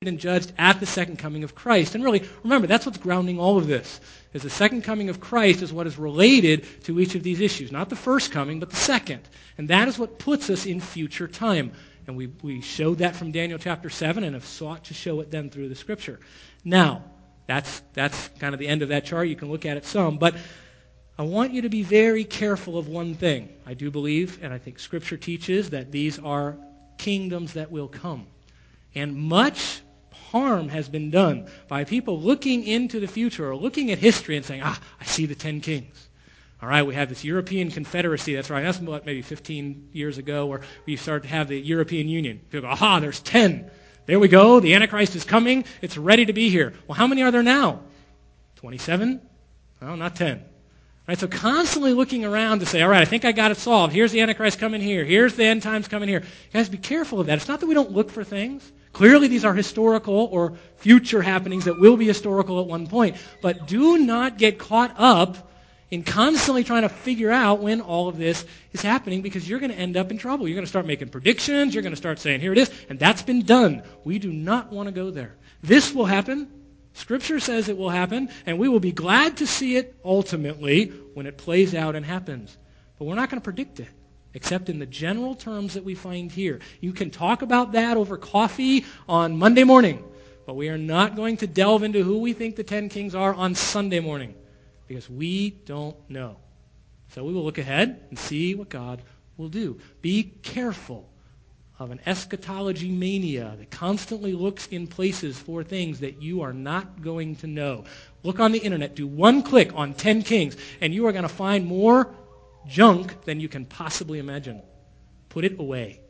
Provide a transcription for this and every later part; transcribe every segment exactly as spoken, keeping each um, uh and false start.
and judged at the second coming of Christ. And really, remember, that's what's grounding all of this, is the second coming of Christ is what is related to each of these issues. Not the first coming, but the second. And that is what puts us in future time. And we, we showed that from Daniel chapter seven and have sought to show it then through the Scripture. Now, that's, that's kind of the end of that chart. You can look at it some. But I want you to be very careful of one thing. I do believe, and I think Scripture teaches, that these are kingdoms that will come. And much harm has been done by people looking into the future or looking at history and saying, ah, I see the ten kings. All right, we have this European Confederacy. That's right. That's what, maybe fifteen years ago, where we started to have the European Union. People go, aha, there's ten. There we go. The Antichrist is coming. It's ready to be here. Well, how many are there now? twenty-seven? Well, not ten. Right, so constantly looking around to say, all right, I think I got it solved. Here's the Antichrist coming here. Here's the end times coming here. You guys, be careful of that. It's not that we don't look for things. Clearly, these are historical or future happenings that will be historical at one point. But do not get caught up in constantly trying to figure out when all of this is happening, because you're going to end up in trouble. You're going to start making predictions. You're going to start saying, here it is, and that's been done. We do not want to go there. This will happen. Scripture says it will happen, and we will be glad to see it ultimately when it plays out and happens. But we're not going to predict it, except in the general terms that we find here. You can talk about that over coffee on Monday morning, but we are not going to delve into who we think the ten kings are on Sunday morning, because we don't know. So we will look ahead and see what God will do. Be careful of an eschatology mania that constantly looks in places for things that you are not going to know. Look on the internet, do one click on ten kings, and you are going to find more junk than you can possibly imagine. Put it away.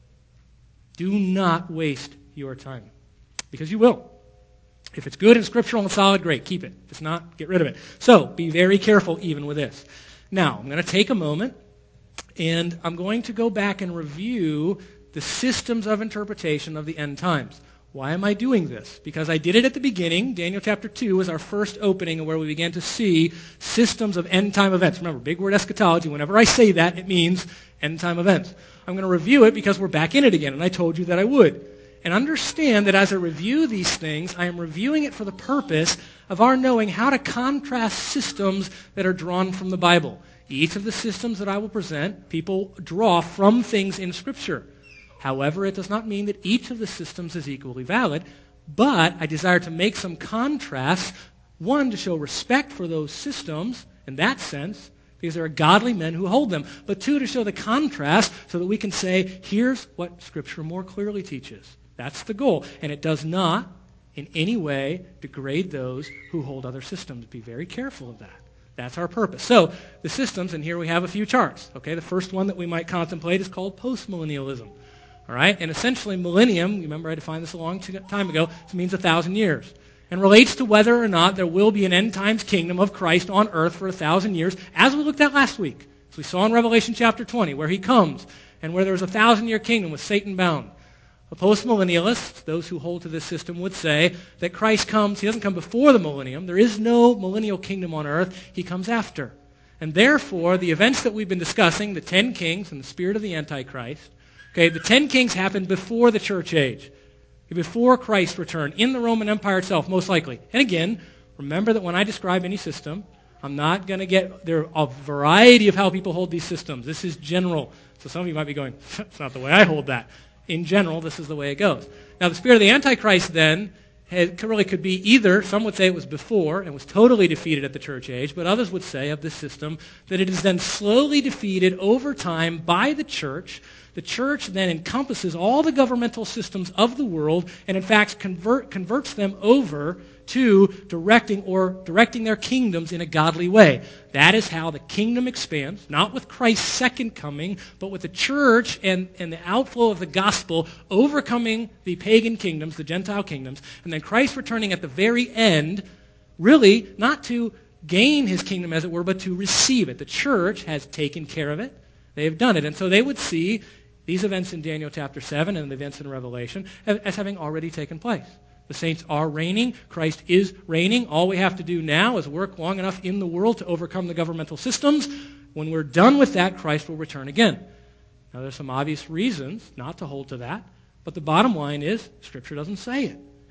Do not waste your time, because you will. If it's good and scriptural and solid, great, keep it. If it's not, get rid of it. So, be very careful even with this. Now, I'm going to take a moment, and I'm going to go back and review the systems of interpretation of the end times. Why am I doing this? Because I did it at the beginning. Daniel chapter two was our first opening where we began to see systems of end time events. Remember, big word eschatology. Whenever I say that, it means end time events. I'm going to review it because we're back in it again, and I told you that I would. And understand that as I review these things, I am reviewing it for the purpose of our knowing how to contrast systems that are drawn from the Bible. Each of the systems that I will present, people draw from things in Scripture. However, it does not mean that each of the systems is equally valid, but I desire to make some contrasts, one, to show respect for those systems in that sense, because there are godly men who hold them, but two, to show the contrast so that we can say, here's what Scripture more clearly teaches. That's the goal. And it does not in any way degrade those who hold other systems. Be very careful of that. That's our purpose. So, the systems, and here we have a few charts. Okay, the first one that we might contemplate is called postmillennialism. All right, and essentially millennium, remember I defined this a long time ago, it means a thousand years. And relates to whether or not there will be an end times kingdom of Christ on earth for a thousand years, as we looked at last week. As we saw in Revelation chapter twenty, where he comes, and where there's a thousand year kingdom with Satan bound. The postmillennialists, those who hold to this system, would say that Christ comes, he doesn't come before the millennium. There is no millennial kingdom on earth. He comes after. And therefore, the events that we've been discussing, the ten kings and the spirit of the Antichrist, okay, the ten kings happened before the church age, before Christ's return, in the Roman Empire itself, most likely. And again, remember that when I describe any system, I'm not going to get, there are a variety of how people hold these systems. This is general. So some of you might be going, that's not the way I hold that. In general, this is the way it goes. Now, the spirit of the Antichrist then had, really could be either, some would say it was before and was totally defeated at the church age, but others would say of this system that it is then slowly defeated over time by the church. The church then encompasses all the governmental systems of the world and in fact convert, converts them over to directing or directing their kingdoms in a godly way. That is how the kingdom expands, not with Christ's second coming, but with the church and, and the outflow of the gospel overcoming the pagan kingdoms, the Gentile kingdoms, and then Christ returning at the very end, really not to gain his kingdom as it were, but to receive it. The church has taken care of it. They have done it. And so they would see these events in Daniel chapter seven and the events in Revelation as having already taken place. The saints are reigning. Christ is reigning. All we have to do now is work long enough in the world to overcome the governmental systems. When we're done with that, Christ will return again. Now, there's some obvious reasons not to hold to that, but the bottom line is Scripture doesn't say it.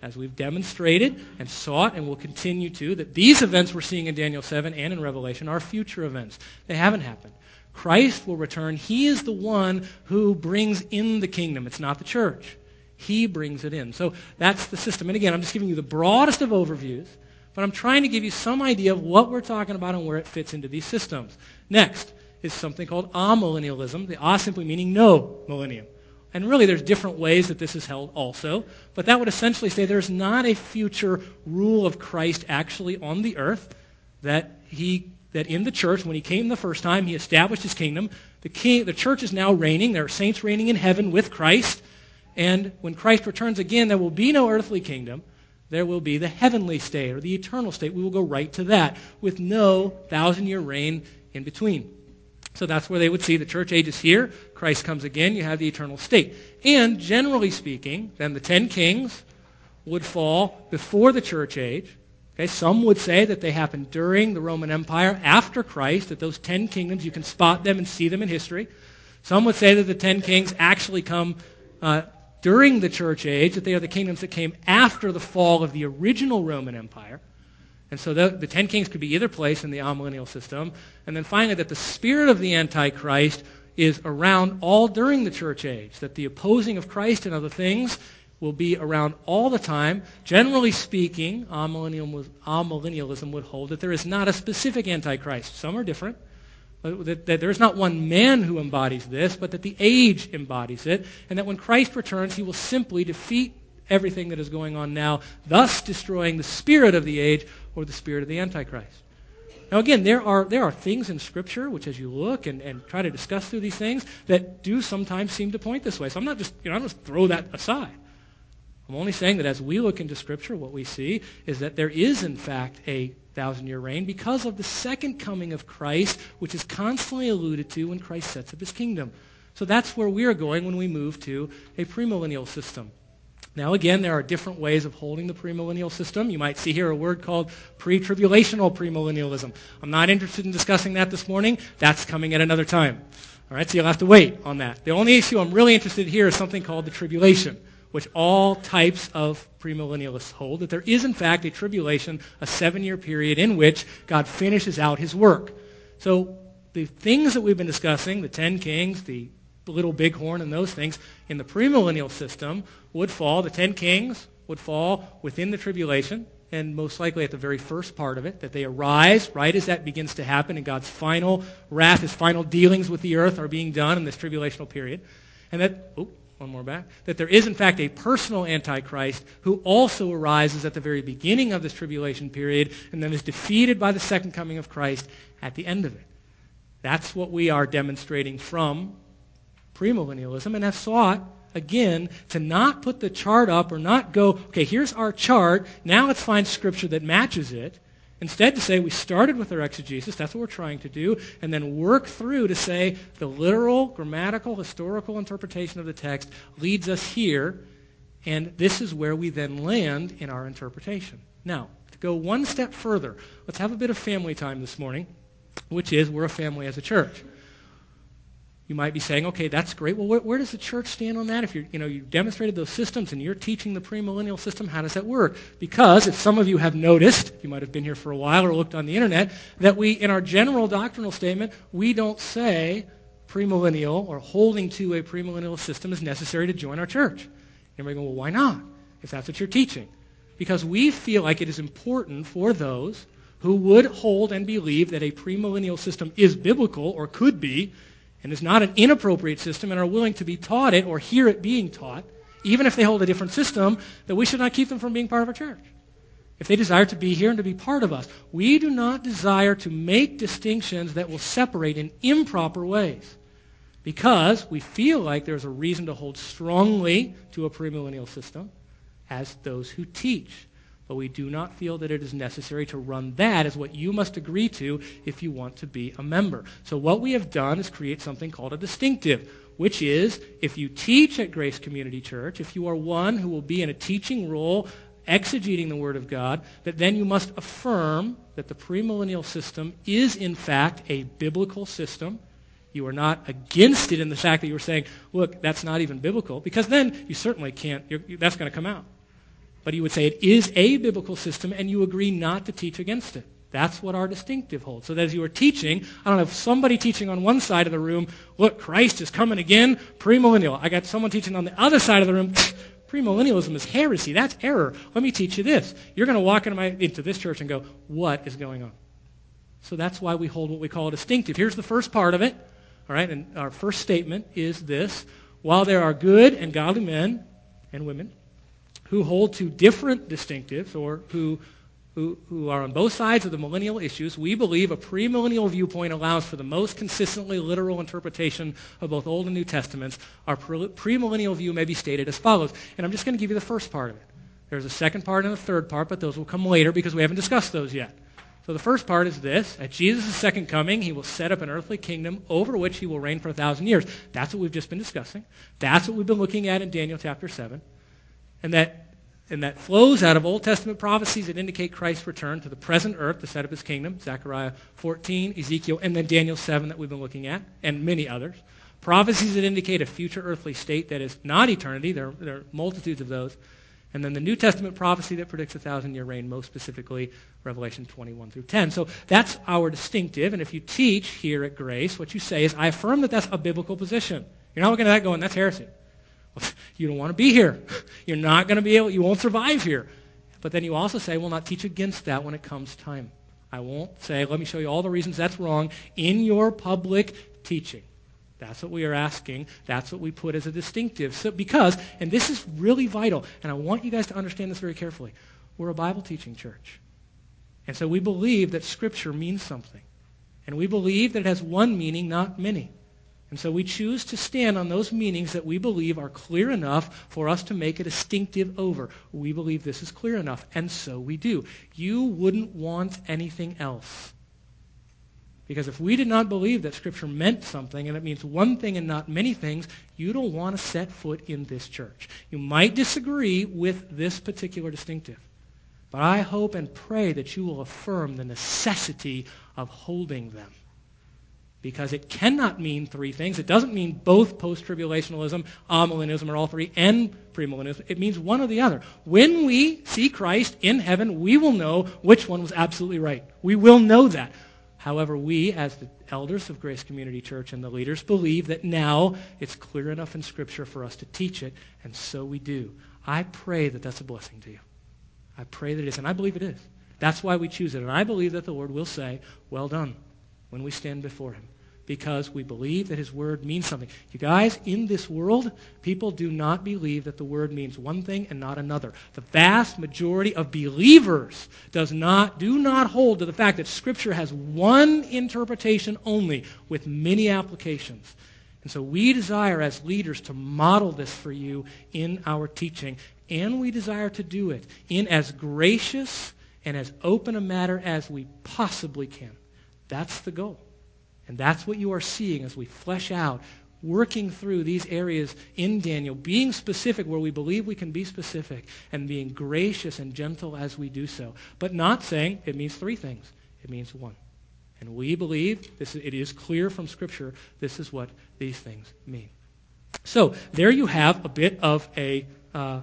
as we've demonstrated and sought and will continue to, that these events we're seeing in Daniel seven and in Revelation are future events. They haven't happened. Christ will return. He is the one who brings in the kingdom. It's not the church. He brings it in. So that's the system. And again, I'm just giving you the broadest of overviews, but I'm trying to give you some idea of what we're talking about and where it fits into these systems. Next is something called amillennialism, the a simply meaning no millennium. And really there's different ways that this is held also, but that would essentially say there's not a future rule of Christ actually on the earth, that he that in the church, when he came the first time, he established his kingdom. The king, the church is now reigning. There are saints reigning in heaven with Christ. And when Christ returns again, there will be no earthly kingdom. There will be the heavenly state or the eternal state. We will go right to that with no thousand-year reign in between. So that's where they would see the church age is here. Christ comes again. You have the eternal state. And generally speaking, then the ten kings would fall before the church age. Okay, some would say that they happened during the Roman Empire after Christ, that those ten kingdoms, you can spot them and see them in history. Some would say that the ten kings actually come uh, during the church age, that they are the kingdoms that came after the fall of the original Roman Empire. And so the, the ten kings could be either place in the amillennial system. And then finally, that the spirit of the Antichrist is around all during the church age, that the opposing of Christ and other things will be around all the time. Generally speaking, amillennialism would hold that there is not a specific Antichrist. Some are different. That, that there is not one man who embodies this, but that the age embodies it, and that when Christ returns, he will simply defeat everything that is going on now, thus destroying the spirit of the age or the spirit of the Antichrist. Now again, there are there are things in Scripture which, as you look and, and try to discuss through these things, that do sometimes seem to point this way. So I'm not just, you know, I'm just throw that aside. I'm only saying that as we look into Scripture, what we see is that there is, in fact, a thousand-year reign because of the second coming of Christ, which is constantly alluded to when Christ sets up his kingdom. So that's where we are going when we move to a premillennial system. Now, again, there are different ways of holding the premillennial system. You might see here a word called pre-tribulational premillennialism. I'm not interested in discussing that this morning. That's coming at another time. All right, so you'll have to wait on that. The only issue I'm really interested in here is something called the tribulation, which all types of premillennialists hold, that there is, in fact, a tribulation, a seven-year period in which God finishes out his work. So the things that we've been discussing, the ten kings, the little bighorn and those things, in the premillennial system would fall, the ten kings would fall within the tribulation, and most likely at the very first part of it, that they arise right as that begins to happen, and God's final wrath, his final dealings with the earth are being done in this tribulational period. And that, oh, one more back, that there is in fact a personal Antichrist who also arises at the very beginning of this tribulation period and then is defeated by the second coming of Christ at the end of it. That's what we are demonstrating from premillennialism, and have sought, again, to not put the chart up or not go, okay, here's our chart, now let's find Scripture that matches it. Instead, to say we started with our exegesis, that's what we're trying to do, and then work through to say the literal, grammatical, historical interpretation of the text leads us here, and this is where we then land in our interpretation. Now, to go one step further, let's have a bit of family time this morning, which is we're a family as a church. You might be saying, okay, that's great. Well, where, where does the church stand on that? If you're, you know, you demonstrated those systems and you're teaching the premillennial system, how does that work? Because if some of you have noticed, you might have been here for a while or looked on the internet, that we, in our general doctrinal statement, we don't say premillennial or holding to a premillennial system is necessary to join our church. And we go, well, why not? If that's what you're teaching. Because we feel like it is important for those who would hold and believe that a premillennial system is biblical or could be, and is not an inappropriate system, and are willing to be taught it or hear it being taught, even if they hold a different system, that we should not keep them from being part of our church. If they desire to be here and to be part of us, we do not desire to make distinctions that will separate in improper ways, because we feel like there's a reason to hold strongly to a premillennial system as those who teach. But we do not feel that it is necessary to run that as what you must agree to if you want to be a member. So what we have done is create something called a distinctive, which is if you teach at Grace Community Church, if you are one who will be in a teaching role, exegeting the Word of God, that then you must affirm that the premillennial system is in fact a biblical system. You are not against it in the fact that you're saying, look, that's not even biblical, because then you certainly can't, you're, that's going to come out. But you would say it is a biblical system, and you agree not to teach against it. That's what our distinctive holds. So that as you are teaching, I don't know, if somebody teaching on one side of the room, look, Christ is coming again, premillennial. I got someone teaching on the other side of the room, premillennialism is heresy. That's error. Let me teach you this. You're going to walk into, my, into this church and go, what is going on? So that's why we hold what we call a distinctive. Here's the first part of it. All right, and our first statement is this. While there are good and godly men and women who hold to different distinctives or who Who, who are on both sides of the millennial issues, we believe a premillennial viewpoint allows for the most consistently literal interpretation of both Old and New Testaments. Our pre- premillennial view may be stated as follows. And I'm just going to give you the first part of it. There's a second part and a third part, but those will come later because we haven't discussed those yet. So the first part is this. At Jesus' second coming, he will set up an earthly kingdom over which he will reign for a thousand years. That's what we've just been discussing. That's what we've been looking at in Daniel chapter seven. And that And that flows out of Old Testament prophecies that indicate Christ's return to the present earth to set up his kingdom, Zechariah fourteen, Ezekiel, and then Daniel seven that we've been looking at, and many others. Prophecies that indicate a future earthly state that is not eternity. There, there are multitudes of those. And then the New Testament prophecy that predicts a thousand-year reign, most specifically Revelation twenty-one through ten. So that's our distinctive. And if you teach here at Grace, what you say is, I affirm that that's a biblical position. You're not looking at that going, that's heresy. You don't want to be here. You're not going to be able, you won't survive here. But then you also say, we'll not teach against that when it comes time. I won't say, let me show you all the reasons that's wrong in your public teaching. That's what we are asking. That's what we put as a distinctive. So, because, and this is really vital, and I want you guys to understand this very carefully, we're a Bible teaching church. And so we believe that Scripture means something. And we believe that it has one meaning, not many. And so we choose to stand on those meanings that we believe are clear enough for us to make a distinctive over. We believe this is clear enough, and so we do. You wouldn't want anything else. Because if we did not believe that Scripture meant something, and it means one thing and not many things, you don't want to set foot in this church. You might disagree with this particular distinctive. But I hope and pray that you will affirm the necessity of holding them. Because it cannot mean three things. It doesn't mean both post-tribulationalism, amillennialism, or all three, and premillennialism. It means one or the other. When we see Christ in heaven, we will know which one was absolutely right. We will know that. However, we, as the elders of Grace Community Church and the leaders, believe that now it's clear enough in Scripture for us to teach it, and so we do. I pray that that's a blessing to you. I pray that it is, and I believe it is. That's why we choose it. And I believe that the Lord will say, well done, when we stand before him. Because we believe that his word means something. You guys, in this world, people do not believe that the word means one thing and not another. The vast majority of believers does not, do not hold to the fact that Scripture has one interpretation only with many applications. And so we desire as leaders to model this for you in our teaching. And we desire to do it in as gracious and as open a matter as we possibly can. That's the goal. And that's what you are seeing as we flesh out, working through these areas in Daniel, being specific where we believe we can be specific, and being gracious and gentle as we do so. But not saying it means three things. It means one. And we believe, this, it is clear from Scripture, this is what these things mean. So there you have a bit of a, uh,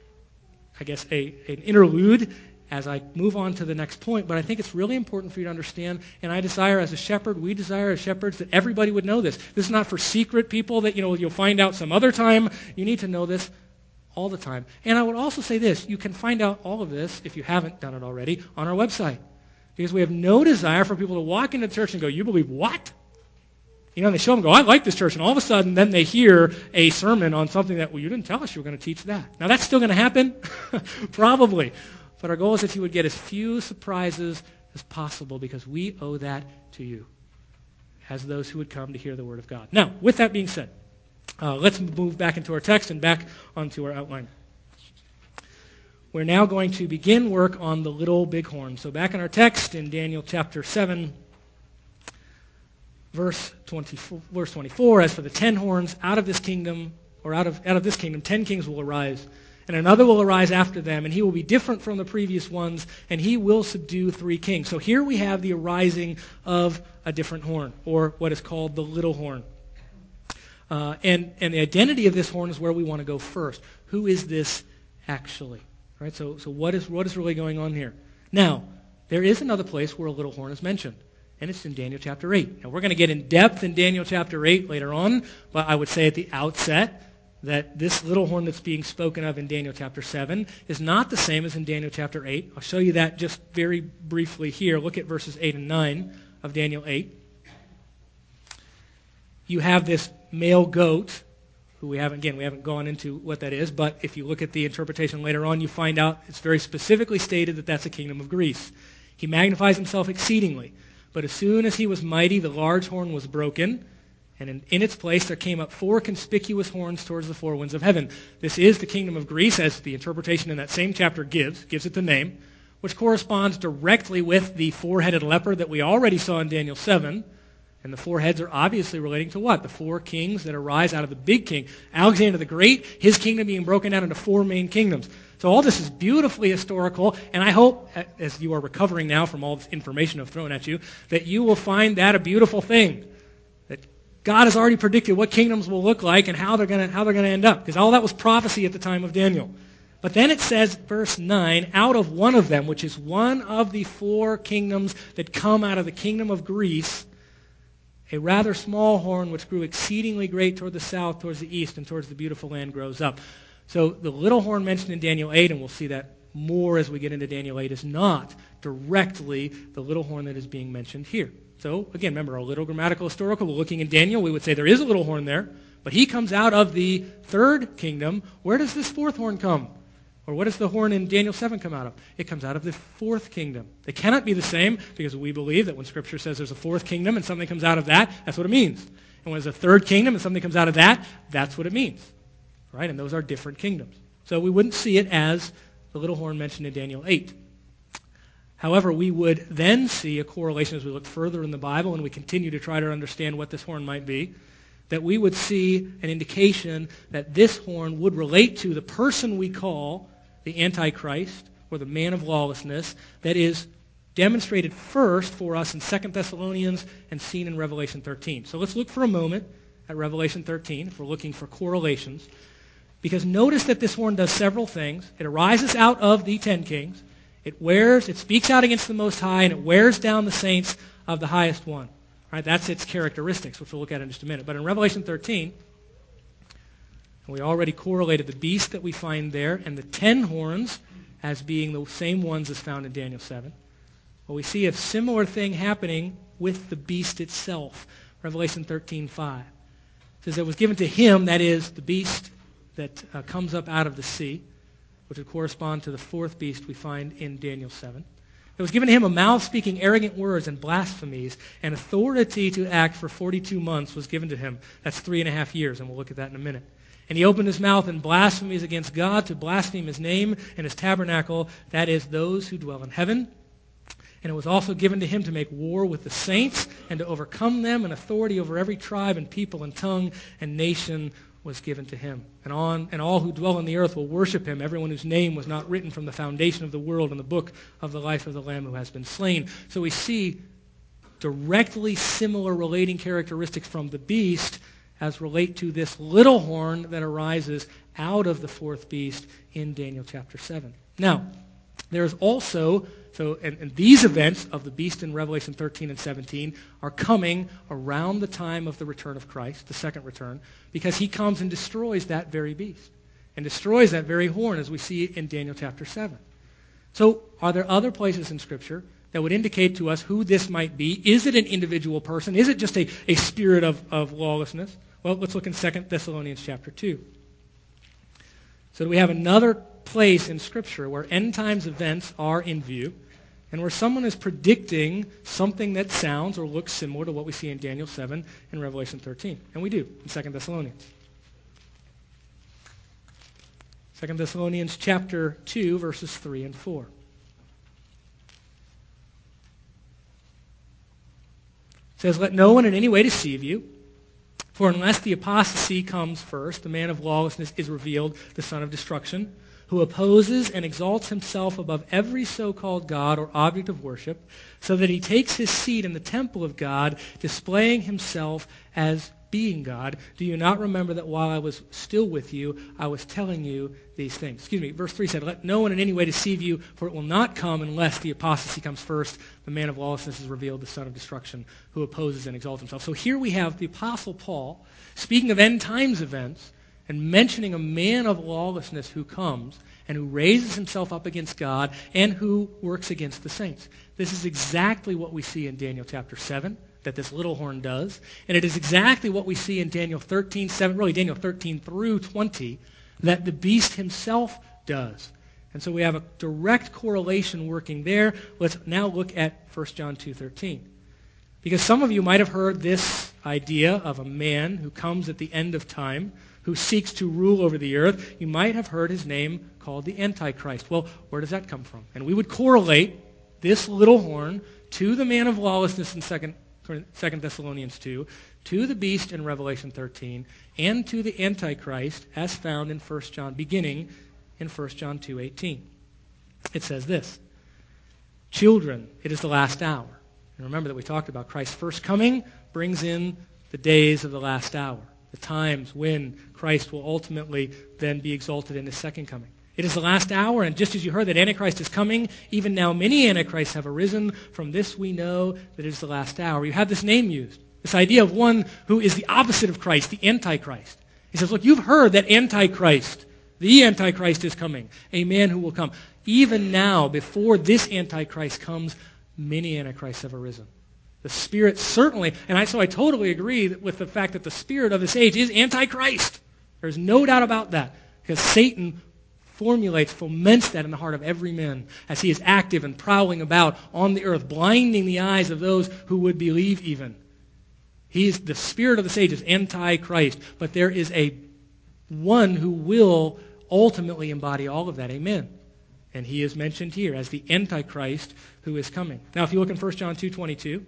I guess, a, an interlude as I move on to the next point, but I think it's really important for you to understand, and I desire as a shepherd, we desire as shepherds that everybody would know this. This is not for secret people that, you know, you'll find out some other time. You need to know this all the time. And I would also say this, you can find out all of this, if you haven't done it already, on our website. Because we have no desire for people to walk into church and go, you believe what? You know, and they show them, go, I like this church, and all of a sudden, then they hear a sermon on something that, well, you didn't tell us you were going to teach that. Now, that's still going to happen? Probably. But our goal is that you would get as few surprises as possible because we owe that to you as those who would come to hear the Word of God. Now, with that being said, uh, let's move back into our text and back onto our outline. We're now going to begin work on the little bighorn. So back in our text in Daniel chapter seven, verse twenty-four, verse twenty-four, as for the ten horns, out of this kingdom, or out of, out of this kingdom, ten kings will arise. And another will arise after them, and he will be different from the previous ones, and he will subdue three kings. So here we have the arising of a different horn, or what is called the little horn. Uh, and, and the identity of this horn is where we want to go first. Who is this actually? All right, so, so what is what is really going on here? Now, there is another place where a little horn is mentioned, and it's in Daniel chapter eight. Now, we're going to get in depth in Daniel chapter eight later on, but I would say at the outset that this little horn that's being spoken of in Daniel chapter seven is not the same as in Daniel chapter eight. I'll show you that just very briefly here. Look at verses eight and nine of Daniel eight. You have this male goat, who we haven't, again, we haven't gone into what that is, but if you look at the interpretation later on, you find out it's very specifically stated that that's the kingdom of Greece. He magnifies himself exceedingly, but as soon as he was mighty, the large horn was broken, and in, in its place there came up four conspicuous horns towards the four winds of heaven. This is the kingdom of Greece, as the interpretation in that same chapter gives, gives it the name, which corresponds directly with the four-headed leopard that we already saw in Daniel seven. And the four heads are obviously relating to what? The four kings that arise out of the big king. Alexander the Great, his kingdom being broken down into four main kingdoms. So all this is beautifully historical, and I hope, as you are recovering now from all this information I've thrown at you, that you will find that a beautiful thing. That God has already predicted what kingdoms will look like and how they're going to how they're going to end up. Because all that was prophecy at the time of Daniel. But then it says, verse nine, out of one of them, which is one of the four kingdoms that come out of the kingdom of Greece, a rather small horn which grew exceedingly great toward the south, towards the east, and towards the beautiful land grows up. So the little horn mentioned in Daniel eight, and we'll see that more as we get into Daniel eight, is not directly the little horn that is being mentioned here. So again, remember, our little grammatical historical, we're looking in Daniel, we would say there is a little horn there, but he comes out of the third kingdom. Where does this fourth horn come? Or what does the horn in Daniel seven come out of? It comes out of the fourth kingdom. They cannot be the same, because we believe that when Scripture says there's a fourth kingdom and something comes out of that, that's what it means. And when there's a third kingdom and something comes out of that, that's what it means. Right? And those are different kingdoms. So we wouldn't see it as the little horn mentioned in Daniel eight. However, we would then see a correlation as we look further in the Bible and we continue to try to understand what this horn might be, that we would see an indication that this horn would relate to the person we call the Antichrist, or the man of lawlessness, that is demonstrated first for us in Second Thessalonians and seen in Revelation thirteen. So let's look for a moment at Revelation thirteen if we're looking for correlations. Because notice that this horn does several things. It arises out of the ten kings. It wears, it speaks out against the Most High, and it wears down the saints of the highest one. Right? That's its characteristics, which we'll look at in just a minute. But in Revelation thirteen, and we already correlated the beast that we find there and the ten horns as being the same ones as found in Daniel seven. Well, we see a similar thing happening with the beast itself. Revelation thirteen five. It says it was given to him, that is, the beast that uh, comes up out of the sea, which would correspond to the fourth beast we find in Daniel seven. It was given to him a mouth speaking arrogant words and blasphemies, and authority to act for forty-two months was given to him. That's three and a half years, and we'll look at that in a minute. And he opened his mouth in blasphemies against God, to blaspheme his name and his tabernacle, that is, those who dwell in heaven. And it was also given to him to make war with the saints and to overcome them, and authority over every tribe and people and tongue and nation was given to him. And on and all who dwell on the earth will worship him, everyone whose name was not written from the foundation of the world in the book of the life of the Lamb who has been slain. So we see directly similar relating characteristics from the beast as relate to this little horn that arises out of the fourth beast in Daniel chapter seven. Now, there's also, so and, and these events of the beast in Revelation thirteen and seventeen are coming around the time of the return of Christ, the second return, because he comes and destroys that very beast and destroys that very horn, as we see in Daniel chapter seven. So are there other places in Scripture that would indicate to us who this might be? Is it an individual person? Is it just a, a spirit of, of lawlessness? Well, let's look in Second Thessalonians chapter two. So we have another place in Scripture where end times events are in view and where someone is predicting something that sounds or looks similar to what we see in Daniel seven and Revelation thirteen. And we do in Second Thessalonians. Second Thessalonians chapter two, verses three and four. It says, "Let no one in any way deceive you, for unless the apostasy comes first, the man of lawlessness is revealed, the son of destruction, who opposes and exalts himself above every so-called God or object of worship, so that he takes his seat in the temple of God, displaying himself as being God, do you not remember that while I was still with you, I was telling you these things? Excuse me, verse three said, let no one in any way deceive you, for it will not come unless the apostasy comes first. The man of lawlessness is revealed, the son of destruction, who opposes and exalts himself. So here we have the Apostle Paul speaking of end times events and mentioning a man of lawlessness who comes and who raises himself up against God and who works against the saints. This is exactly what we see in Daniel chapter seven, that this little horn does. And it is exactly what we see in Daniel thirteen, seven, really Daniel thirteen through twenty, that the beast himself does. And so we have a direct correlation working there. Let's now look at First John two thirteen. Because some of you might have heard this idea of a man who comes at the end of time, who seeks to rule over the earth. You might have heard his name called the Antichrist. Well, where does that come from? And we would correlate this little horn to the man of lawlessness in Second Thessalonians two, to the beast in Revelation thirteen, and to the Antichrist as found in First John, beginning in First John two eighteen. It says this, children, it is the last hour. And remember that we talked about Christ's first coming brings in the days of the last hour, the times when Christ will ultimately then be exalted in his second coming. It is the last hour, and just as you heard that Antichrist is coming, even now many Antichrists have arisen. From this we know that it is the last hour. You have this name used, this idea of one who is the opposite of Christ, the Antichrist. He says, look, you've heard that Antichrist, the Antichrist is coming, a man who will come. Even now, before this Antichrist comes, many Antichrists have arisen. The spirit certainly, and I, so I totally agree with the fact that the spirit of this age is Antichrist. There's no doubt about that, because Satan formulates, foments that in the heart of every man as he is active and prowling about on the earth, blinding the eyes of those who would believe even. He is, the spirit of this age is Antichrist, but there is a one who will ultimately embody all of that. Amen. And he is mentioned here as the Antichrist who is coming. Now, if you look in First John two twenty-two,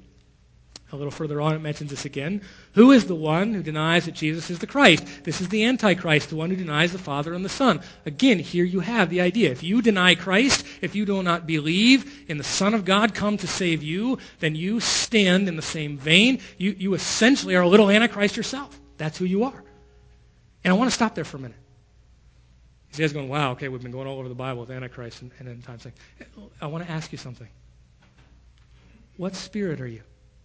a little further on it mentions this again. Who is the one who denies that Jesus is the Christ? This is the Antichrist, the one who denies the Father and the Son. Again, here you have the idea. If you deny Christ, if you do not believe in the Son of God come to save you, then you stand in the same vein. You, you essentially are a little Antichrist yourself. That's who you are. And I want to stop there for a minute. You guys going, wow, okay, we've been going all over the Bible with Antichrist and, and end times. I want to ask you something. What spirit are you?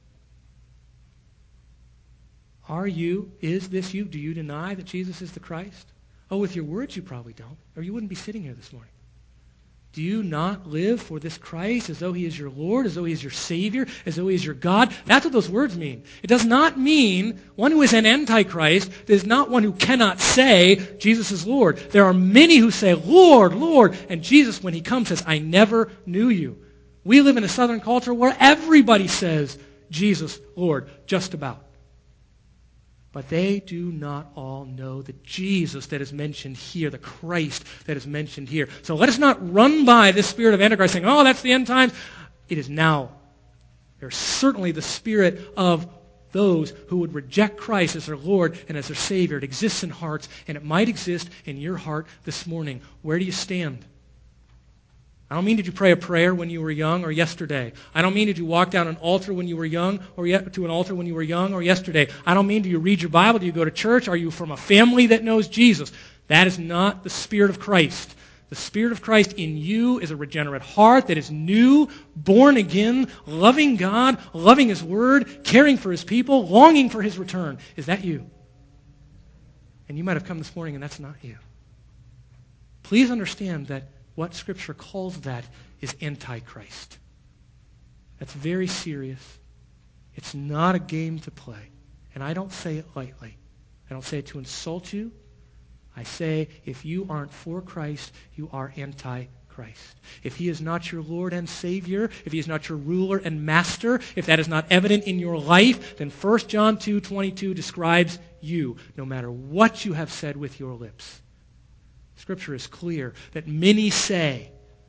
Are you, is this you? Do you deny that Jesus is the Christ? Oh, with your words you probably don't, or you wouldn't be sitting here this morning. Do you not live for this Christ as though he is your Lord, as though he is your Savior, as though he is your God? That's what those words mean. It does not mean one who is an Antichrist is not one who cannot say Jesus is Lord. There are many who say, Lord, Lord, and Jesus, when he comes, says, I never knew you. We live in a southern culture where everybody says Jesus, Lord, just about. But they do not all know the Jesus that is mentioned here, the Christ that is mentioned here. So let us not run by this spirit of Antichrist saying, oh, that's the end times. It is now. There's certainly the spirit of those who would reject Christ as their Lord and as their Savior. It exists in hearts, and it might exist in your heart this morning. Where do you stand? I don't mean did you pray a prayer when you were young or yesterday. I don't mean did you walk down an altar when you were young or yet to an altar when you were young or yesterday. I don't mean do you read your Bible, do you go to church, are you from a family that knows Jesus? That is not the Spirit of Christ. The Spirit of Christ in you is a regenerate heart that is new, born again, loving God, loving His Word, caring for His people, longing for His return. Is that you? And you might have come this morning and that's not you. Please understand that what Scripture calls that is Antichrist. That's very serious. It's not a game to play. And I don't say it lightly. I don't say it to insult you. I say if you aren't for Christ, you are Antichrist. If He is not your Lord and Savior, if He is not your ruler and master, if that is not evident in your life, then First John two twenty-two describes you, no matter what you have said with your lips. Scripture is clear that many say,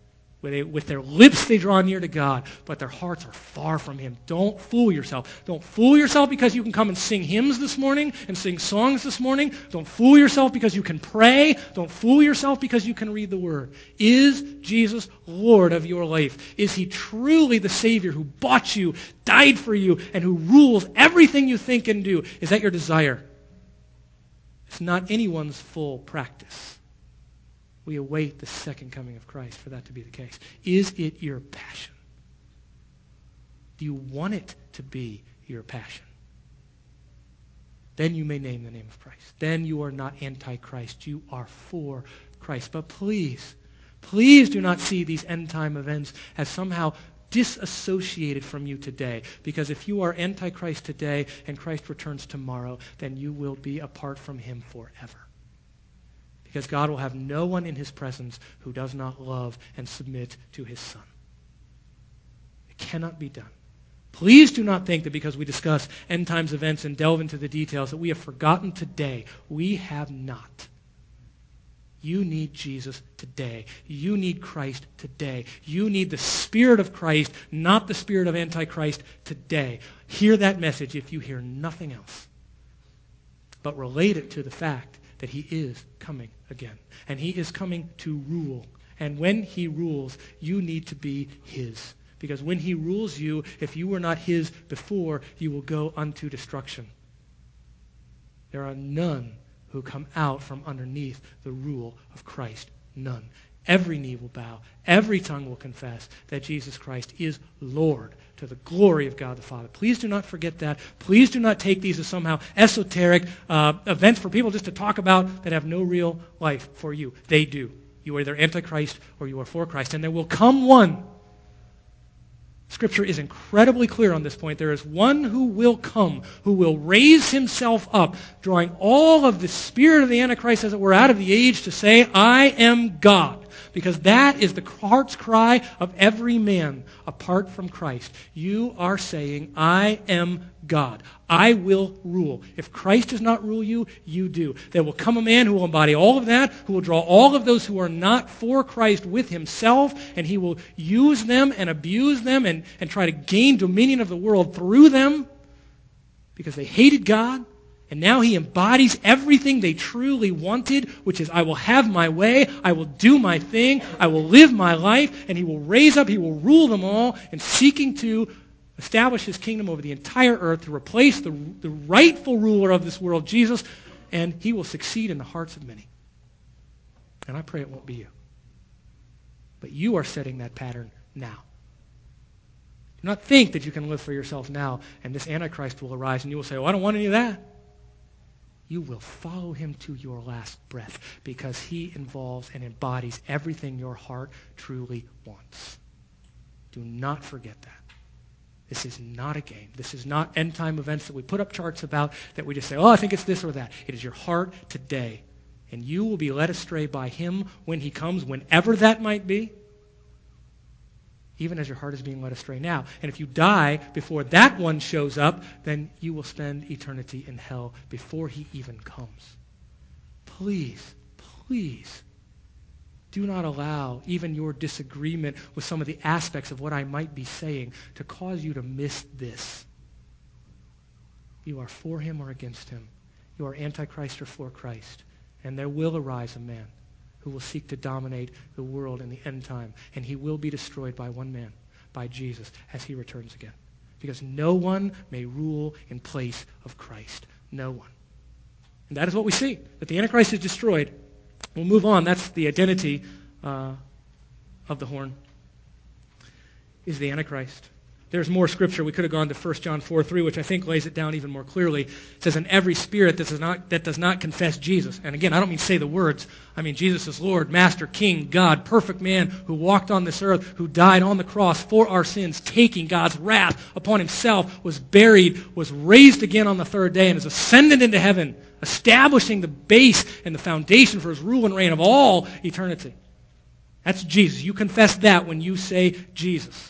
where they, with their lips they draw near to God, but their hearts are far from him. Don't fool yourself. Don't fool yourself because you can come and sing hymns this morning and sing songs this morning. Don't fool yourself because you can pray. Don't fool yourself because you can read the Word. Is Jesus Lord of your life? Is he truly the Savior who bought you, died for you, and who rules everything you think and do? Is that your desire? It's not anyone's full practice. We await the second coming of Christ for that to be the case. Is it your passion? Do you want it to be your passion? Then you may name the name of Christ. Then you are not anti-Christ. You are for Christ. But please, please do not see these end-time events as somehow disassociated from you today. Because if you are anti-Christ today and Christ returns tomorrow, then you will be apart from him forever. Because God will have no one in his presence who does not love and submit to his Son. It cannot be done. Please do not think that because we discuss end times events and delve into the details that we have forgotten today. We have not. You need Jesus today. You need Christ today. You need the Spirit of Christ, not the spirit of Antichrist today. Hear that message if you hear nothing else. But relate it to the fact that he is coming again. And he is coming to rule. And when he rules, you need to be his. Because when he rules you, if you were not his before, you will go unto destruction. There are none who come out from underneath the rule of Christ. None. Every knee will bow. Every tongue will confess that Jesus Christ is Lord to the glory of God the Father. Please do not forget that. Please do not take these as somehow esoteric uh, events for people just to talk about that have no real life for you. They do. You are either anti-Christ or you are for Christ. And there will come one. Scripture is incredibly clear on this point. There is one who will come, who will raise himself up, drawing all of the spirit of the Antichrist, as it were, out of the age to say, I am God. Because that is the heart's cry of every man apart from Christ. You are saying, I am God. I will rule. If Christ does not rule you, you do. There will come a man who will embody all of that, who will draw all of those who are not for Christ with himself, and he will use them and abuse them and, and try to gain dominion of the world through them because they hated God. And now he embodies everything they truly wanted, which is, I will have my way, I will do my thing, I will live my life, and he will raise up, he will rule them all, and seeking to establish his kingdom over the entire earth to replace the, the rightful ruler of this world, Jesus, and he will succeed in the hearts of many. And I pray it won't be you. But you are setting that pattern now. Do not think that you can live for yourself now, and this Antichrist will arise, and you will say, oh, I don't want any of that. You will follow him to your last breath because he involves and embodies everything your heart truly wants. Do not forget that. This is not a game. This is not end-time events that we put up charts about that we just say, oh, I think it's this or that. It is your heart today. And you will be led astray by him when he comes, whenever that might be, even as your heart is being led astray now. And if you die before that one shows up, then you will spend eternity in hell before he even comes. Please, please, do not allow even your disagreement with some of the aspects of what I might be saying to cause you to miss this. You are for him or against him. You are anti-Christ or for Christ. And there will arise a man who will seek to dominate the world in the end time. And he will be destroyed by one man, by Jesus, as he returns again. Because no one may rule in place of Christ. No one. And that is what we see, that the Antichrist is destroyed. We'll move on. That's the identity uh, of the horn, is the Antichrist. There's more scripture. We could have gone to First John four three, which I think lays it down even more clearly. It says, in every spirit that does not that does not confess Jesus. And again, I don't mean say the words. I mean Jesus is Lord, Master, King, God, perfect man who walked on this earth, who died on the cross for our sins, taking God's wrath upon himself, was buried, was raised again on the third day, and is ascended into heaven, establishing the base and the foundation for his rule and reign of all eternity. That's Jesus. You confess that when you say Jesus.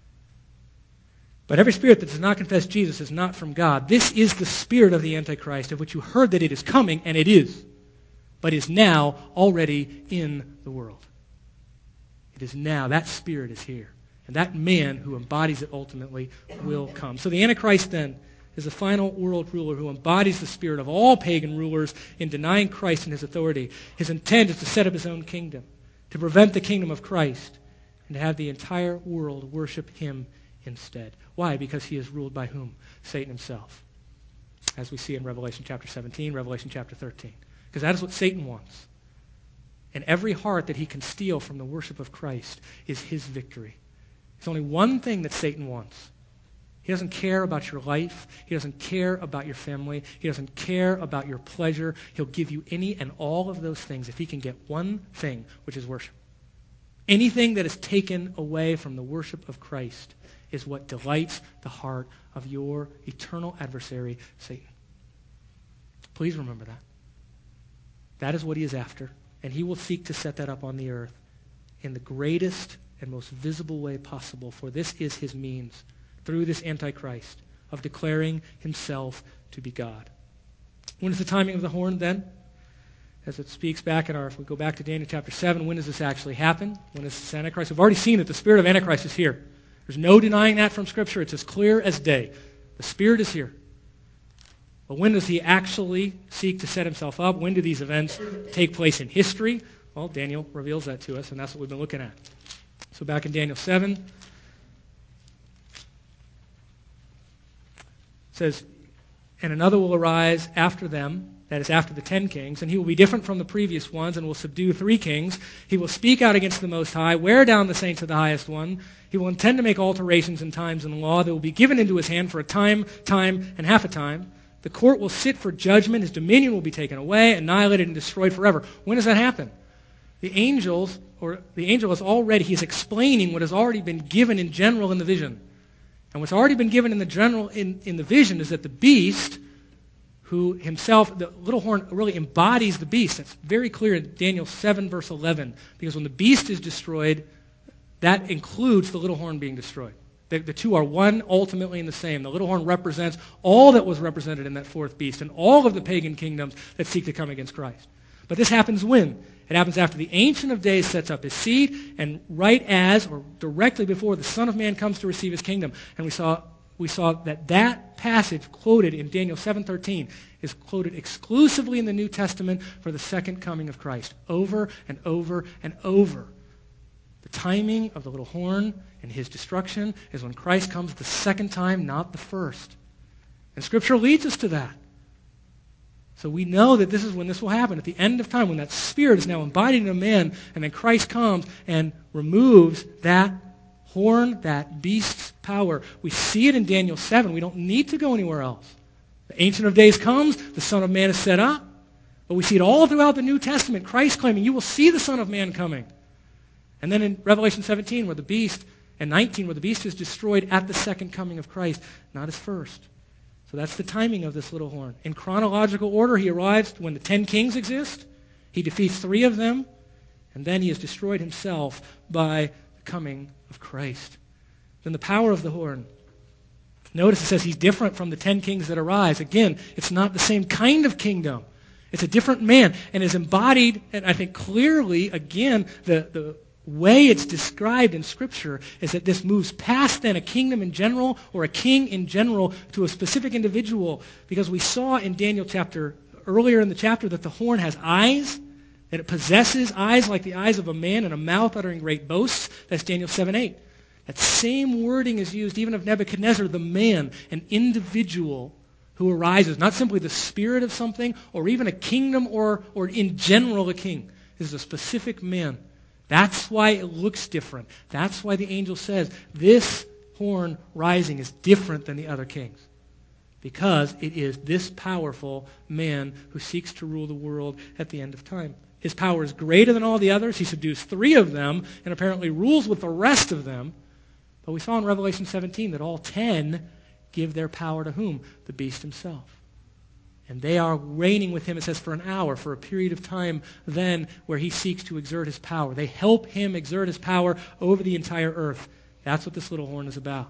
But every spirit that does not confess Jesus is not from God. This is the spirit of the Antichrist, of which you heard that it is coming, and it is, but is now already in the world. It is now. That spirit is here. And that man who embodies it ultimately will come. So the Antichrist then is the final world ruler who embodies the spirit of all pagan rulers in denying Christ and his authority. His intent is to set up his own kingdom, to prevent the kingdom of Christ, and to have the entire world worship him instead. Why? Because he is ruled by whom? Satan himself. As we see in Revelation chapter seventeen, Revelation chapter thirteen. Because that is what Satan wants. And every heart that he can steal from the worship of Christ is his victory. There's only one thing that Satan wants. He doesn't care about your life. He doesn't care about your family. He doesn't care about your pleasure. He'll give you any and all of those things if he can get one thing, which is worship. Anything that is taken away from the worship of Christ is what delights the heart of your eternal adversary, Satan. Please remember that. That is what he is after, and he will seek to set that up on the earth in the greatest and most visible way possible, for this is his means, through this Antichrist, of declaring himself to be God. When is the timing of the horn then? As it speaks back in our, if we go back to Daniel chapter seven, when does this actually happen? When is this Antichrist? We've already seen that the spirit of Antichrist is here. There's no denying that from Scripture. It's as clear as day. The spirit is here. But when does he actually seek to set himself up? When do these events take place in history? Well, Daniel reveals that to us, and that's what we've been looking at. So back in Daniel seven, it says, "And another will arise after them, that is, after the ten kings, and he will be different from the previous ones, and will subdue three kings. He will speak out against the Most High, wear down the saints of the Highest One. He will intend to make alterations in times and law that will be given into his hand for a time, time, and half a time. The court will sit for judgment. His dominion will be taken away, annihilated, and destroyed forever." When does that happen? The angels, or the angel is already, he's explaining what has already been given in general in the vision. And what's already been given in the general in, in the vision is that the beast, who himself, the little horn really embodies the beast. That's very clear in Daniel seven, verse eleven. Because when the beast is destroyed, that includes the little horn being destroyed. The, the two are one ultimately in the same. The little horn represents all that was represented in that fourth beast and all of the pagan kingdoms that seek to come against Christ. But this happens when? It happens after the Ancient of Days sets up his seed, and right as, or directly before, the Son of Man comes to receive his kingdom. And we saw we saw that that passage quoted in Daniel seven thirteen is quoted exclusively in the New Testament for the second coming of Christ, over and over and over. The timing of the little horn and his destruction is when Christ comes the second time, not the first. And Scripture leads us to that. So we know that this is when this will happen, at the end of time, when that spirit is now embodied in a man, and then Christ comes and removes that horn, that beast's power. We see it in Daniel seven. We don't need to go anywhere else. The Ancient of Days comes, the Son of Man is set up, but we see it all throughout the New Testament, Christ claiming, "You will see the Son of Man coming." And then in Revelation seventeen, where the beast, and nineteen, where the beast is destroyed at the second coming of Christ, not his first. So that's the timing of this little horn. In chronological order, he arrives when the ten kings exist. He defeats three of them, and then he is destroyed himself by the coming of Christ. Then the power of the horn. Notice it says he's different from the ten kings that arise. Again, it's not the same kind of kingdom. It's a different man, and is embodied, and I think clearly, again, the, the way it's described in Scripture is that this moves past then a kingdom in general or a king in general to a specific individual, because we saw in Daniel chapter, earlier in the chapter, that the horn has eyes, that it possesses eyes like the eyes of a man and a mouth uttering great boasts. That's Daniel seven eight. That same wording is used even of Nebuchadnezzar, the man, an individual who arises, not simply the spirit of something or even a kingdom or, or in general a king. This is a specific man. That's why it looks different. That's why the angel says this horn rising is different than the other kings. Because it is this powerful man who seeks to rule the world at the end of time. His power is greater than all the others. He subdues three of them and apparently rules with the rest of them. But we saw in Revelation seventeen that all ten give their power to whom? The beast himself. And they are reigning with him, it says, for an hour, for a period of time then where he seeks to exert his power. They help him exert his power over the entire earth. That's what this little horn is about.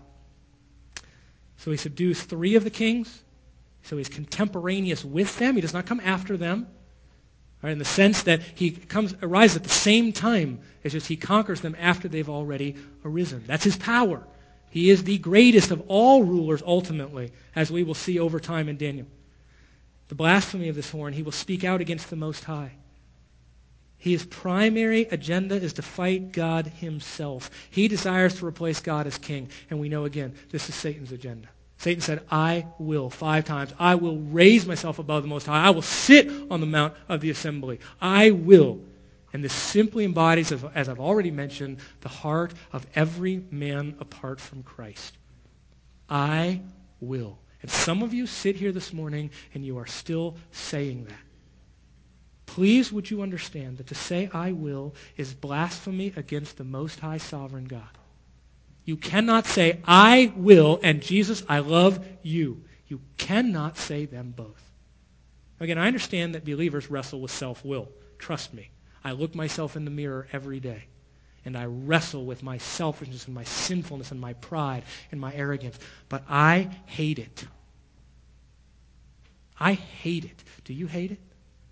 So he subdues three of the kings. So he's contemporaneous with them. He does not come after them. Right, in the sense that he comes arises at the same time. It's just he conquers them after they've already arisen. That's his power. He is the greatest of all rulers ultimately, as we will see over time in Daniel. The blasphemy of this horn, he will speak out against the Most High. His primary agenda is to fight God himself. He desires to replace God as king. And we know again, this is Satan's agenda. Satan said, I will, five times. I will raise myself above the Most High. I will sit on the mount of the assembly. I will. And this simply embodies, as I've already mentioned, the heart of every man apart from Christ. I will. And some of you sit here this morning and you are still saying that. Please would you understand that to say I will is blasphemy against the Most High Sovereign God. You cannot say, I will, and Jesus, I love you. You cannot say them both. Again, I understand that believers wrestle with self-will. Trust me. I look myself in the mirror every day, and I wrestle with my selfishness and my sinfulness and my pride and my arrogance. But I hate it. I hate it. Do you hate it?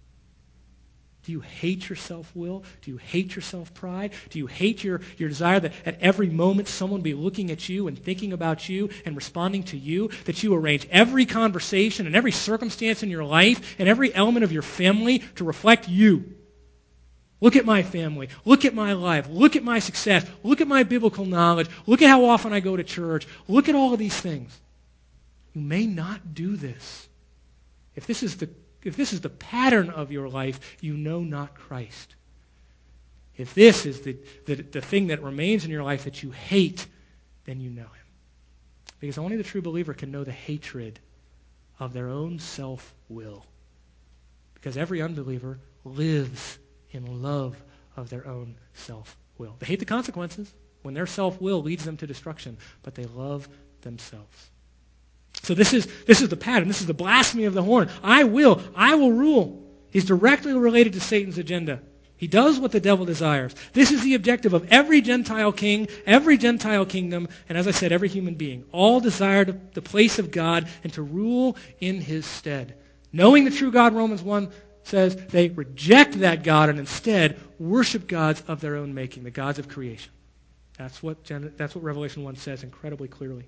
Do you hate your self-will? Do you hate your self-pride? Do you hate your, your desire that at every moment someone be looking at you and thinking about you and responding to you? That you arrange every conversation and every circumstance in your life and every element of your family to reflect you? Look at my family. Look at my life. Look at my success. Look at my biblical knowledge. Look at how often I go to church. Look at all of these things. You may not do this. If this is the If this is the pattern of your life, you know not Christ. If this is the, the, the thing that remains in your life that you hate, then you know him. Because only the true believer can know the hatred of their own self-will. Because every unbeliever lives in love of their own self-will. They hate the consequences when their self-will leads them to destruction, but they love themselves. So this is this is the pattern. This is the blasphemy of the horn. I will. I will rule. He's directly related to Satan's agenda. He does what the devil desires. This is the objective of every Gentile king, every Gentile kingdom, and as I said, every human being. All desire the place of God and to rule in his stead. Knowing the true God, Romans one says, they reject that God and instead worship gods of their own making, the gods of creation. That's what, that's what Revelation one says incredibly clearly.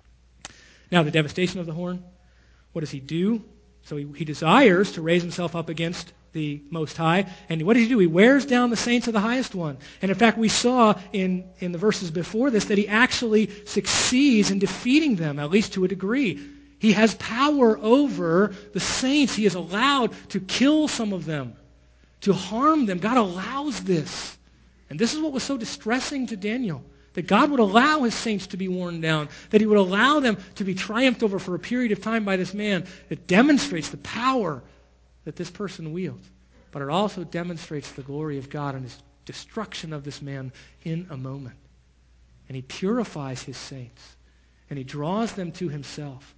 Now, the devastation of the horn, what does he do? So he, he desires to raise himself up against the Most High. And what does he do? He wears down the saints of the highest one. And in fact, we saw in, in the verses before this that he actually succeeds in defeating them, at least to a degree. He has power over the saints. He is allowed to kill some of them, to harm them. God allows this. And this is what was so distressing to Daniel. That God would allow his saints to be worn down. That he would allow them to be triumphed over for a period of time by this man. It demonstrates the power that this person wields. But it also demonstrates the glory of God and his destruction of this man in a moment. And he purifies his saints. And he draws them to himself.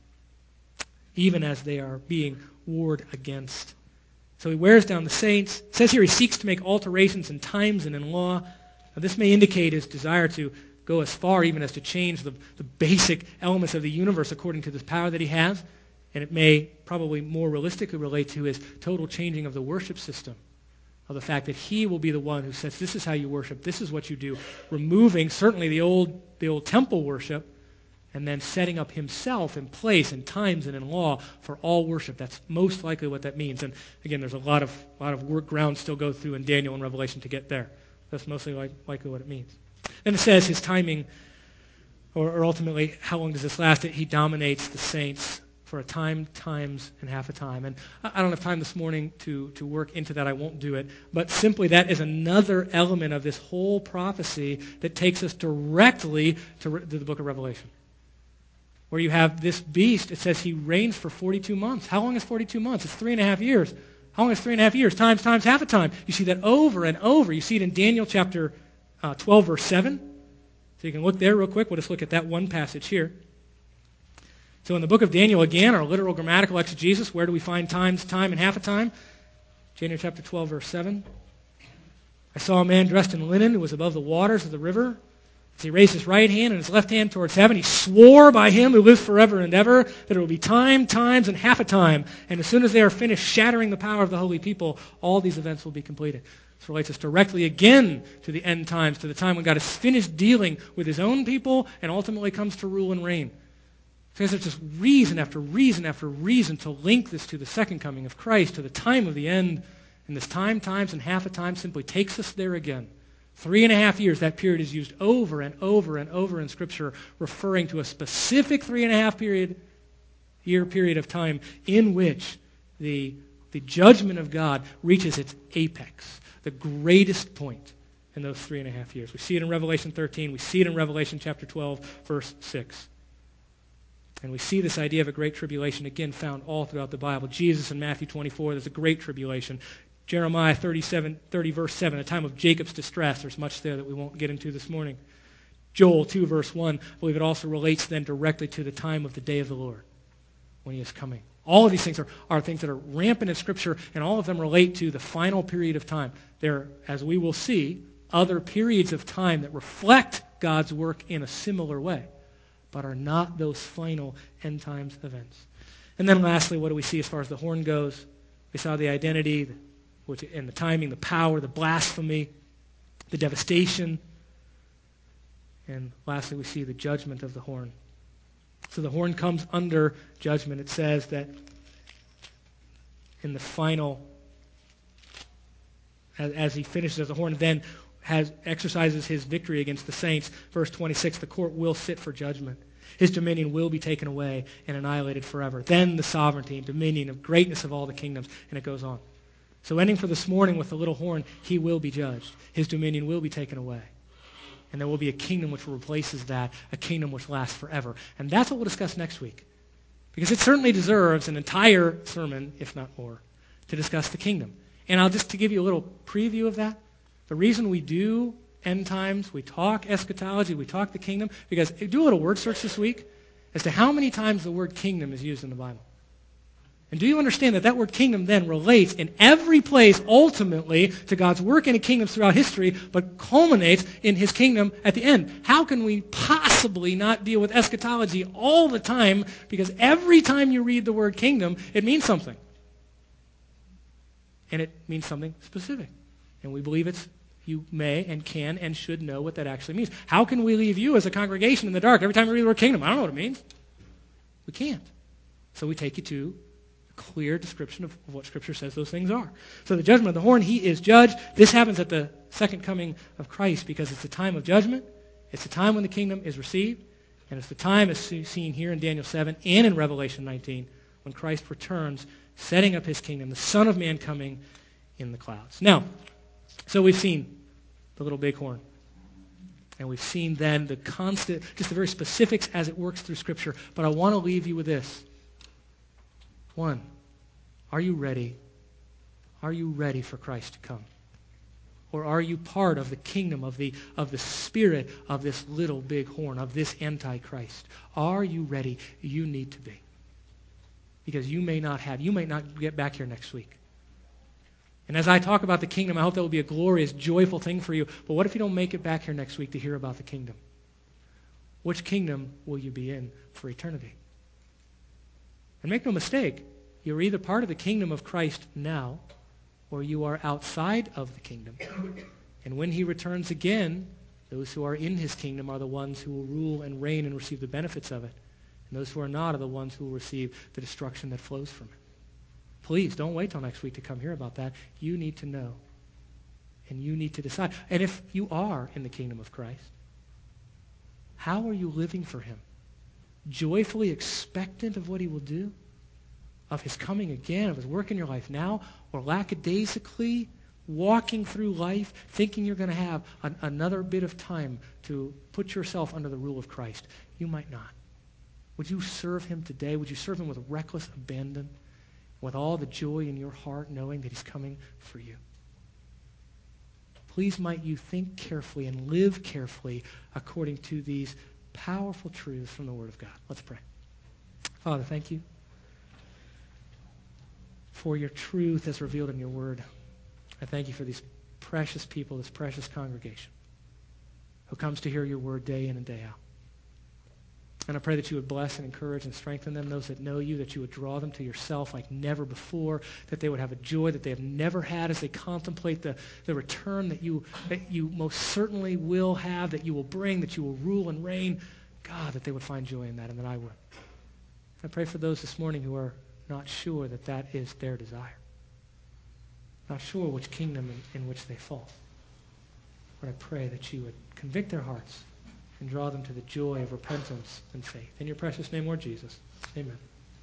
Even as they are being warred against. So he wears down the saints. It says here he seeks to make alterations in times and in law. Now, this may indicate his desire to go as far even as to change the, the basic elements of the universe according to this power that he has. And it may probably more realistically relate to his total changing of the worship system, of the fact that he will be the one who says, this is how you worship, this is what you do, removing certainly the old, the old temple worship, and then setting up himself in place in times and in law for all worship. That's most likely what that means. And again, there's a lot of, lot of work ground still go through in Daniel and Revelation to get there. That's mostly like, likely what it means. Then it says his timing, or, or ultimately, how long does this last? He dominates the saints for a time, times, and half a time. And I, I don't have time this morning to, to work into that. I won't do it. But simply that is another element of this whole prophecy that takes us directly to, to the book of Revelation. Where you have this beast, it says he reigns for forty-two months. How long is forty-two months? It's three and a half years. How long is three and a half years? Times, times, half a time. You see that over and over. You see it in Daniel chapter uh, twelve, verse seven. So you can look there real quick. We'll just look at that one passage here. So in the book of Daniel, again, our literal grammatical exegesis, where do we find times, time, and half a time? Daniel chapter twelve, verse seven. I saw a man dressed in linen who was above the waters of the river, As he raised his right hand and his left hand towards heaven, he swore by him who lives forever and ever that it will be time, times, and half a time. And as soon as they are finished shattering the power of the holy people, all these events will be completed. This relates us directly again to the end times, to the time when God is finished dealing with his own people and ultimately comes to rule and reign. Because there's just reason after reason after reason to link this to the second coming of Christ, to the time of the end. And this time, times, and half a time simply takes us there again. Three and a half years, that period is used over and over and over in Scripture, referring to a specific three and a half period, year period of time in which the, the judgment of God reaches its apex, the greatest point in those three and a half years. We see it in Revelation thirteen. We see it in Revelation chapter twelve, verse six. And we see this idea of a great tribulation again found all throughout the Bible. Jesus in Matthew twenty-four, there's a great tribulation. Jeremiah thirty-seven, thirty, verse seven, a time of Jacob's distress. There's much there that we won't get into this morning. Joel two, verse one, I believe it also relates then directly to the time of the day of the Lord, when he is coming. All of these things are, are things that are rampant in Scripture, and all of them relate to the final period of time. There are, as we will see, other periods of time that reflect God's work in a similar way, but are not those final end times events. And then lastly, what do we see as far as the horn goes? We saw the identity, which, and the timing, the power, the blasphemy, the devastation. And lastly, we see the judgment of the horn. So the horn comes under judgment. It says that in the final, as, as he finishes as the horn, then has exercises his victory against the saints. Verse twenty-six, the court will sit for judgment. His dominion will be taken away and annihilated forever. Then the sovereignty and dominion of greatness of all the kingdoms. And it goes on. So ending for this morning with the little horn, he will be judged. His dominion will be taken away. And there will be a kingdom which replaces that, a kingdom which lasts forever. And that's what we'll discuss next week. Because it certainly deserves an entire sermon, if not more, to discuss the kingdom. And I'll just to give you a little preview of that. The reason we do end times, we talk eschatology, we talk the kingdom, because do a little word search this week as to how many times the word kingdom is used in the Bible. And do you understand that that word kingdom then relates in every place ultimately to God's work in a kingdom throughout history, but culminates in his kingdom at the end? How can we possibly not deal with eschatology all the time? Because every time you read the word kingdom, it means something. And it means something specific. And we believe it's you may and can and should know what that actually means. How can we leave you as a congregation in the dark every time we read the word kingdom? I don't know what it means. We can't. So we take you to clear description of what Scripture says those things are. So the judgment of the horn, he is judged. This happens at the second coming of Christ because it's the time of judgment. It's the time when the kingdom is received. And it's the time, as seen here in Daniel seven and in Revelation nineteen, when Christ returns, setting up his kingdom, the Son of Man coming in the clouds. Now, so we've seen the little bighorn. And we've seen then the constant, just the very specifics as it works through Scripture. But I want to leave you with this. One, are you ready? Are you ready for Christ to come? Or are you part of the kingdom of the, of the spirit of this little bighorn, of this Antichrist? Are you ready? You need to be. Because you may not have, you may not get back here next week. And as I talk about the kingdom, I hope that will be a glorious, joyful thing for you. But what if you don't make it back here next week to hear about the kingdom? Which kingdom will you be in for eternity? And make no mistake, you're either part of the kingdom of Christ now, or you are outside of the kingdom. And when he returns again, those who are in his kingdom are the ones who will rule and reign and receive the benefits of it. And those who are not are the ones who will receive the destruction that flows from it. Please, don't wait till next week to come hear about that. You need to know. And you need to decide. And if you are in the kingdom of Christ, how are you living for him? Joyfully expectant of what he will do? Of his coming again, of his work in your life now? Or lackadaisically walking through life thinking you're going to have an, another bit of time to put yourself under the rule of Christ? You might not. Would you serve him today? Would you serve him with reckless abandon? With all the joy in your heart knowing that he's coming for you? Please might you think carefully and live carefully according to these powerful truths from the Word of God. Let's pray. Father, thank you for your truth as revealed in your Word. I thank you for these precious people, this precious congregation who comes to hear your word day in and day out. And I pray that you would bless and encourage and strengthen them, those that know you, that you would draw them to yourself like never before, that they would have a joy that they have never had as they contemplate the, the return that you, that you most certainly will have, that you will bring, that you will rule and reign. God, that they would find joy in that, and that I would. I pray for those this morning who are not sure that that is their desire, not sure which kingdom in, in which they fall. But I pray that you would convict their hearts and draw them to the joy of repentance and faith. In your precious name, Lord Jesus. Amen.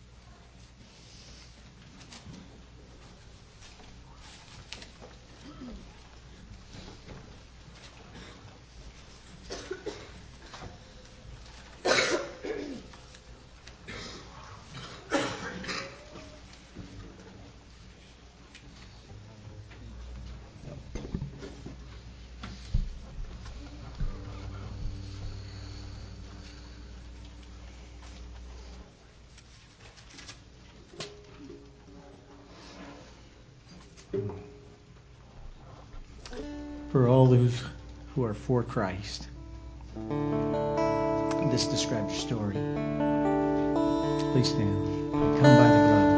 For all those who are for Christ, this describes your story. Please stand. Come by the glove.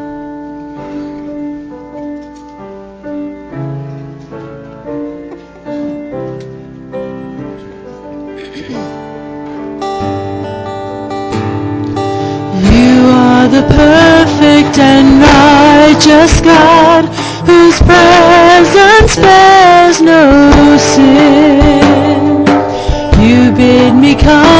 You are the perfect and righteous God, whose presence bears no sin. You bid me come